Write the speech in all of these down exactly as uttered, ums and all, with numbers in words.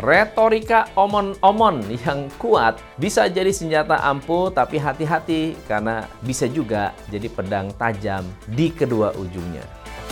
Retorika omon-omon yang kuat bisa jadi senjata ampuh, tapi hati-hati karena bisa juga jadi pedang tajam di kedua ujungnya.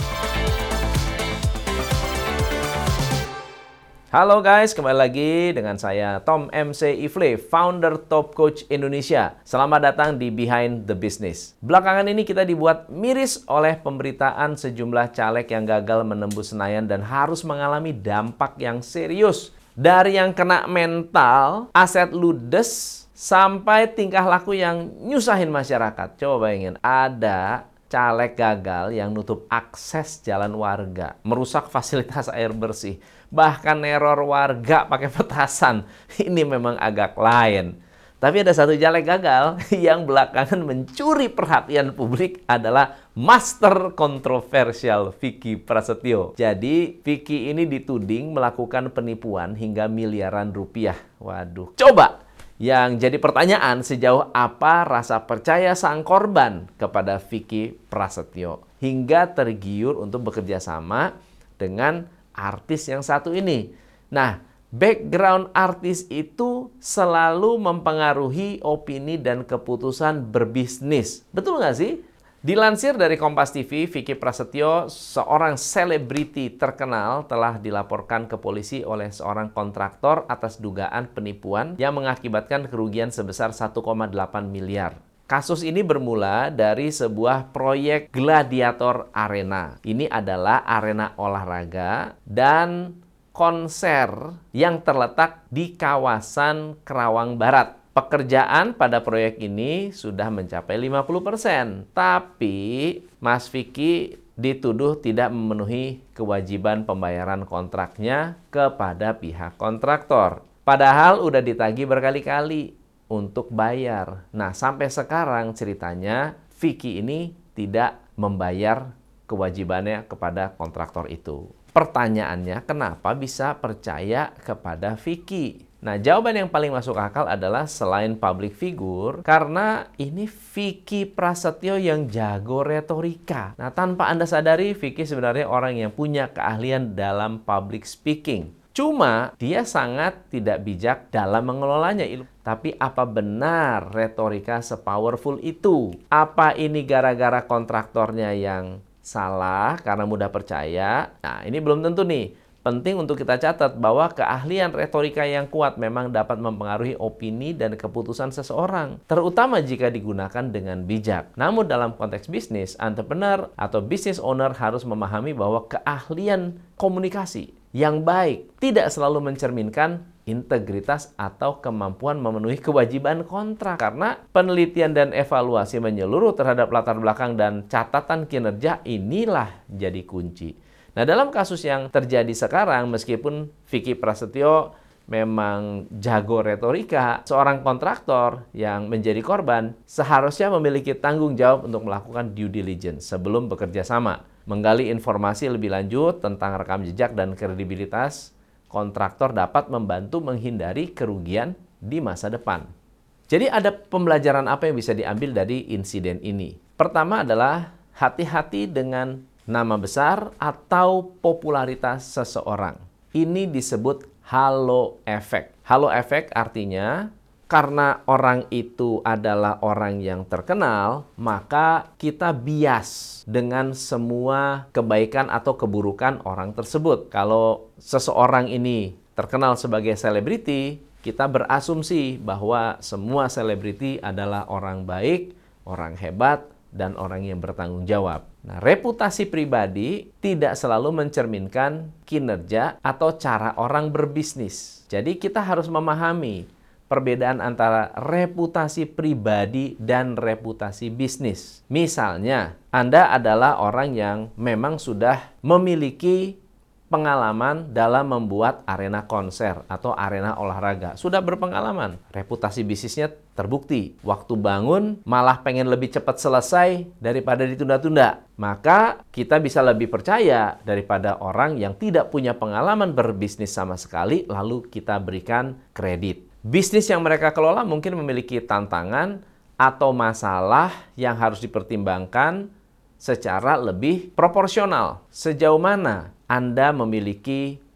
Halo guys, kembali lagi dengan saya Tom M C Ifle, founder Top Coach Indonesia. Selamat datang di Behind the Business. Belakangan ini kita dibuat miris oleh pemberitaan sejumlah caleg yang gagal menembus Senayan dan harus mengalami dampak yang serius. Dari yang kena mental, aset ludes, sampai tingkah laku yang nyusahin masyarakat. Coba bayangin, ada caleg gagal yang nutup akses jalan warga, merusak fasilitas air bersih, bahkan neror warga pakai petasan. Ini memang agak lain. Tapi ada satu caleg gagal yang belakangan mencuri perhatian publik adalah master kontroversial Vicky Prasetyo. Jadi Vicky ini dituding melakukan penipuan hingga miliaran rupiah. Waduh, coba! Yang jadi pertanyaan, sejauh apa rasa percaya sang korban kepada Vicky Prasetyo hingga tergiur untuk bekerja sama dengan artis yang satu ini. Nah, background artis itu selalu mempengaruhi opini dan keputusan berbisnis. Betul nggak sih? Dilansir dari Kompas T V, Vicky Prasetyo, seorang selebriti terkenal, telah dilaporkan ke polisi oleh seorang kontraktor atas dugaan penipuan yang mengakibatkan kerugian sebesar satu koma delapan miliar. Kasus ini bermula dari sebuah proyek Gladiator Arena. Ini adalah arena olahraga dan konser yang terletak di kawasan Kerawang Barat. Pekerjaan pada proyek ini sudah mencapai lima puluh persen, tapi Mas Vicky dituduh tidak memenuhi kewajiban pembayaran kontraknya kepada pihak kontraktor. Padahal udah ditagih berkali-kali untuk bayar. Nah, sampai sekarang ceritanya Vicky ini tidak membayar kewajibannya kepada kontraktor itu. Pertanyaannya, kenapa bisa percaya kepada Vicky? Nah, jawaban yang paling masuk akal adalah selain public figure, karena ini Vicky Prasetyo yang jago retorika. Nah, tanpa Anda sadari, Vicky sebenarnya orang yang punya keahlian dalam public speaking. Cuma, dia sangat tidak bijak dalam mengelolanya. Tapi apa benar retorika sepowerful itu? Apa ini gara-gara kontraktornya yang salah karena mudah percaya? Nah, ini belum tentu nih. Penting untuk kita catat bahwa keahlian retorika yang kuat memang dapat mempengaruhi opini dan keputusan seseorang, terutama jika digunakan dengan bijak. Namun dalam konteks bisnis, entrepreneur atau business owner harus memahami bahwa keahlian komunikasi yang baik tidak selalu mencerminkan integritas atau kemampuan memenuhi kewajiban kontrak. Karena penelitian dan evaluasi menyeluruh terhadap latar belakang dan catatan kinerja inilah jadi kunci. Nah, dalam kasus yang terjadi sekarang, meskipun Vicky Prasetyo memang jago retorika, seorang kontraktor yang menjadi korban seharusnya memiliki tanggung jawab untuk melakukan due diligence sebelum bekerja sama, menggali informasi lebih lanjut tentang rekam jejak dan kredibilitas. Kontraktor dapat membantu menghindari kerugian di masa depan. Jadi ada pembelajaran apa yang bisa diambil dari insiden ini? Pertama adalah hati-hati dengan nama besar atau popularitas seseorang. Ini disebut halo effect. Halo effect artinya karena orang itu adalah orang yang terkenal, maka kita bias dengan semua kebaikan atau keburukan orang tersebut. Kalau seseorang ini terkenal sebagai selebriti, kita berasumsi bahwa semua selebriti adalah orang baik, orang hebat, dan orang yang bertanggung jawab. Nah, reputasi pribadi tidak selalu mencerminkan kinerja atau cara orang berbisnis. Jadi kita harus memahami perbedaan antara reputasi pribadi dan reputasi bisnis. Misalnya, Anda adalah orang yang memang sudah memiliki pengalaman dalam membuat arena konser atau arena olahraga. Sudah berpengalaman, reputasi bisnisnya terbukti. Waktu bangun malah pengen lebih cepat selesai daripada ditunda-tunda. Maka kita bisa lebih percaya daripada orang yang tidak punya pengalaman berbisnis sama sekali, lalu kita berikan kredit. Bisnis yang mereka kelola mungkin memiliki tantangan atau masalah yang harus dipertimbangkan secara lebih proporsional. Sejauh mana Anda memiliki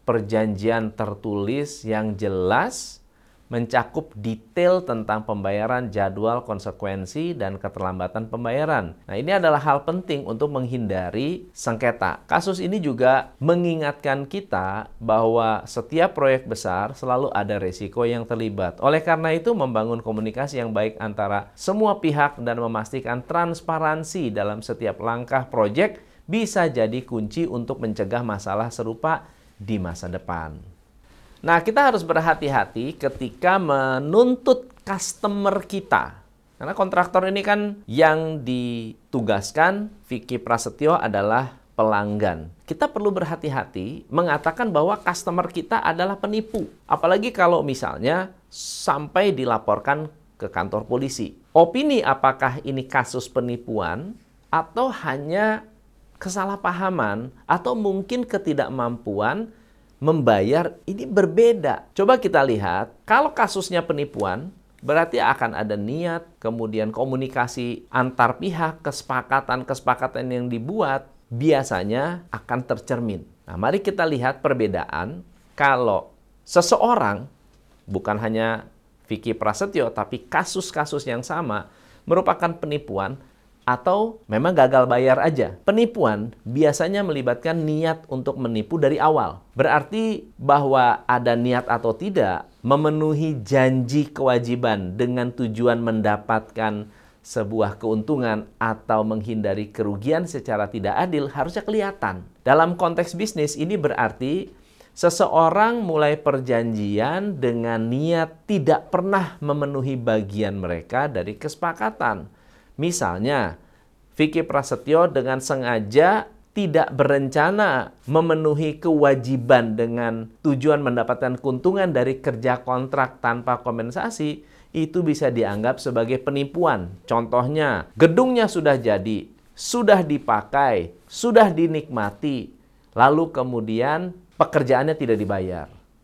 perjanjian tertulis yang jelas, mencakup detail tentang pembayaran, jadwal, konsekuensi, dan keterlambatan pembayaran. Nah, ini adalah hal penting untuk menghindari sengketa. Kasus ini juga mengingatkan kita bahwa setiap proyek besar selalu ada risiko yang terlibat. Oleh karena itu, membangun komunikasi yang baik antara semua pihak dan memastikan transparansi dalam setiap langkah proyek bisa jadi kunci untuk mencegah masalah serupa di masa depan. Nah, kita harus berhati-hati ketika menuntut customer kita. Karena kontraktor ini kan yang ditugaskan, Vicky Prasetyo adalah pelanggan. Kita perlu berhati-hati mengatakan bahwa customer kita adalah penipu. Apalagi kalau misalnya sampai dilaporkan ke kantor polisi. Opini apakah ini kasus penipuan atau hanya kesalahpahaman atau mungkin ketidakmampuan membayar, ini berbeda. Coba kita lihat, kalau kasusnya penipuan, berarti akan ada niat, kemudian komunikasi antar pihak, kesepakatan-kesepakatan yang dibuat, biasanya akan tercermin. Nah, mari kita lihat perbedaan kalau seseorang, bukan hanya Vicky Prasetyo, tapi kasus-kasus yang sama, merupakan penipuan, atau memang gagal bayar aja. Penipuan biasanya melibatkan niat untuk menipu dari awal. Berarti bahwa ada niat atau tidak, memenuhi janji kewajiban dengan tujuan mendapatkan sebuah keuntungan atau menghindari kerugian secara tidak adil harusnya kelihatan. Dalam konteks bisnis ini berarti seseorang mulai perjanjian dengan niat tidak pernah memenuhi bagian mereka dari kesepakatan. Misalnya, Vicky Prasetyo dengan sengaja tidak berencana memenuhi kewajiban dengan tujuan mendapatkan keuntungan dari kerja kontrak tanpa kompensasi, itu bisa dianggap sebagai penipuan. Contohnya, gedungnya sudah jadi, sudah dipakai, sudah dinikmati, lalu kemudian pekerjaannya tidak dibayar.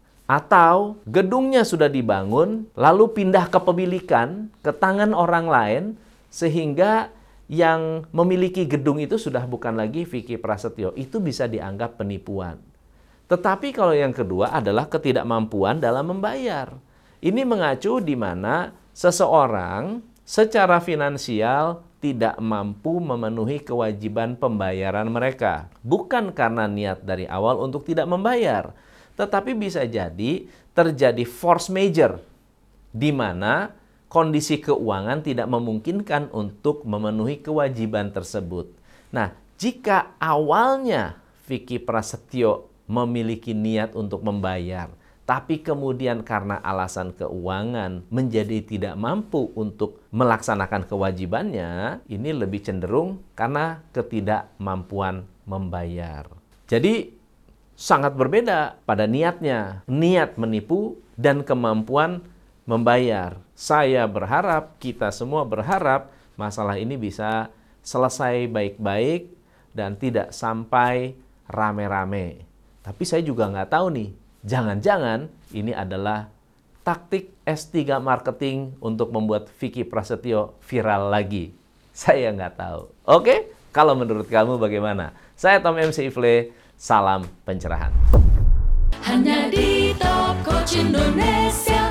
Atau gedungnya sudah dibangun, lalu pindah kepemilikan ke tangan orang lain, sehingga yang memiliki gedung itu sudah bukan lagi Vicky Prasetyo. Itu bisa dianggap penipuan. Tetapi kalau yang kedua adalah ketidakmampuan dalam membayar. Ini mengacu di mana seseorang secara finansial tidak mampu memenuhi kewajiban pembayaran mereka. Bukan karena niat dari awal untuk tidak membayar. Tetapi bisa jadi terjadi force majeure, di mana kondisi keuangan tidak memungkinkan untuk memenuhi kewajiban tersebut. Nah, jika awalnya Vicky Prasetyo memiliki niat untuk membayar, tapi kemudian karena alasan keuangan menjadi tidak mampu untuk melaksanakan kewajibannya, ini lebih cenderung karena ketidakmampuan membayar. Jadi, sangat berbeda pada niatnya, niat menipu dan kemampuan membayar. Saya berharap, kita semua berharap masalah ini bisa selesai baik-baik dan tidak sampai rame-rame. Tapi saya juga nggak tahu nih, jangan-jangan ini adalah taktik S tiga marketing untuk membuat Vicky Prasetyo viral lagi. Saya nggak tahu. Oke? Kalau menurut kamu bagaimana? Saya Tom M C Ifle, salam pencerahan. Hanya di Top Coach Indonesia.